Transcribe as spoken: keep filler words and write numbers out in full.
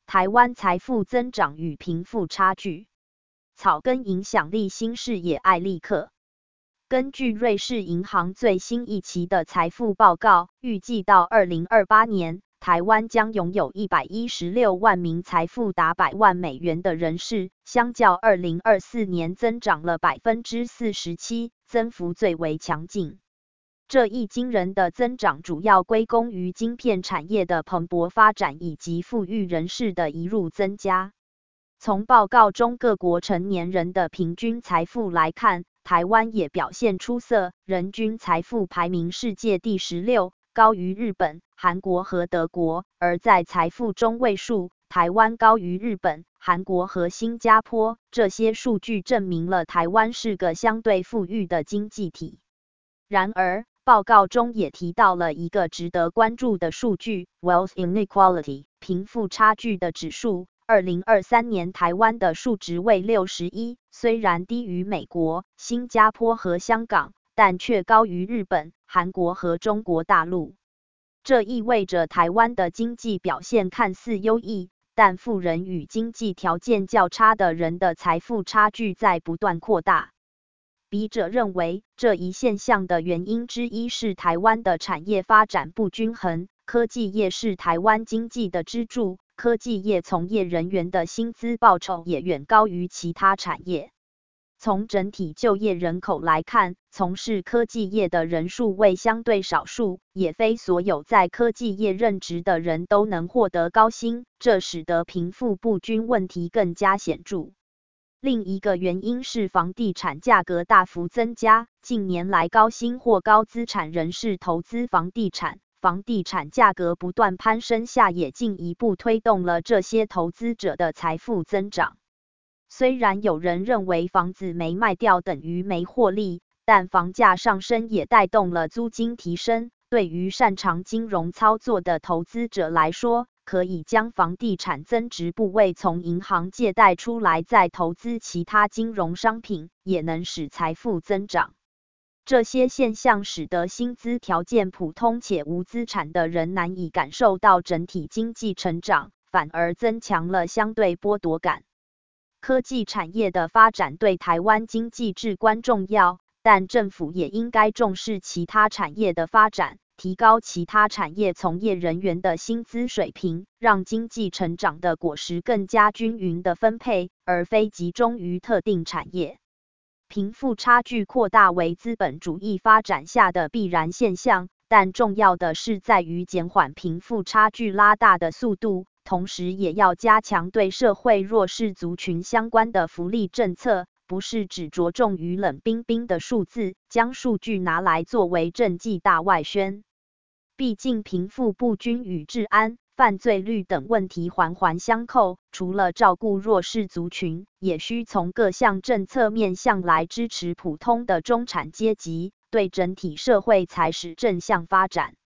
台湾财富增长与贫富差距。草根影响力新视野艾利克。根据瑞士银行最新一期的财富报告，预计到二零二八年，台湾将拥有一百一十六万名财富达百万美元的人士，相较二零二四年增长了 百分之四十七， 增幅最为强劲。这一惊人的增长主要归功于晶片产业的蓬勃发展以及富裕人士的移入增加。从报告中各国成年人的平均财富来看，台湾也表现出色，人均财富排名世界第十六，高于日本、韩国和德国，而在财富中位数，台湾高于日本、韩国和新加坡。这些数据证明了台湾是个相对富裕的经济体。然而，报告中也提到了一个值得关注的数据 ，Wealth Inequality， 贫富差距的指数。二零二三年台湾的数值为六十一，虽然低于美国、新加坡和香港，但却高于日本、韩国和中国大陆。这意味着台湾的经济表现看似优异，但富人与经济条件较差的人的财富差距在不断扩大。笔者认为，这一现象的原因之一是台湾的产业发展不均衡。科技业是台湾经济的支柱，科技业从业人员的薪资报酬也远高于其他产业。从整体就业人口来看，从事科技业的人数为相对少数，也非所有在科技业任职的人都能获得高薪，这使得贫富不均问题更加显著。另一个原因是房地产价格大幅增加，近年来高薪或高资产人士投资房地产，房地产价格不断攀升下，也进一步推动了这些投资者的财富增长。虽然有人认为房子没卖掉等于没获利，但房价上升也带动了租金提升。对于擅长金融操作的投资者来说，可以将房地产增值部位从银行借贷出来，再投资其他金融商品，也能使财富增长。这些现象使得薪资条件普通且无资产的人难以感受到整体经济成长，反而增强了相对剥夺感。科技产业的发展对台湾经济至关重要，但政府也应该重视其他产业的发展，提高其他产业从业人员的薪资水平，让经济成长的果实更加均匀的分配，而非集中于特定产业。贫富差距扩大为资本主义发展下的必然现象，但重要的是在于减缓贫富差距拉大的速度，同时也要加强对社会弱势族群相关的福利政策，不是只着重于冷冰冰的数字，将数据拿来作为政绩大外宣。毕竟贫富不均与治安、犯罪率等问题环环相扣，除了照顾弱势族群，也需从各项政策面向来支持普通的中产阶级，对整体社会才是正向发展。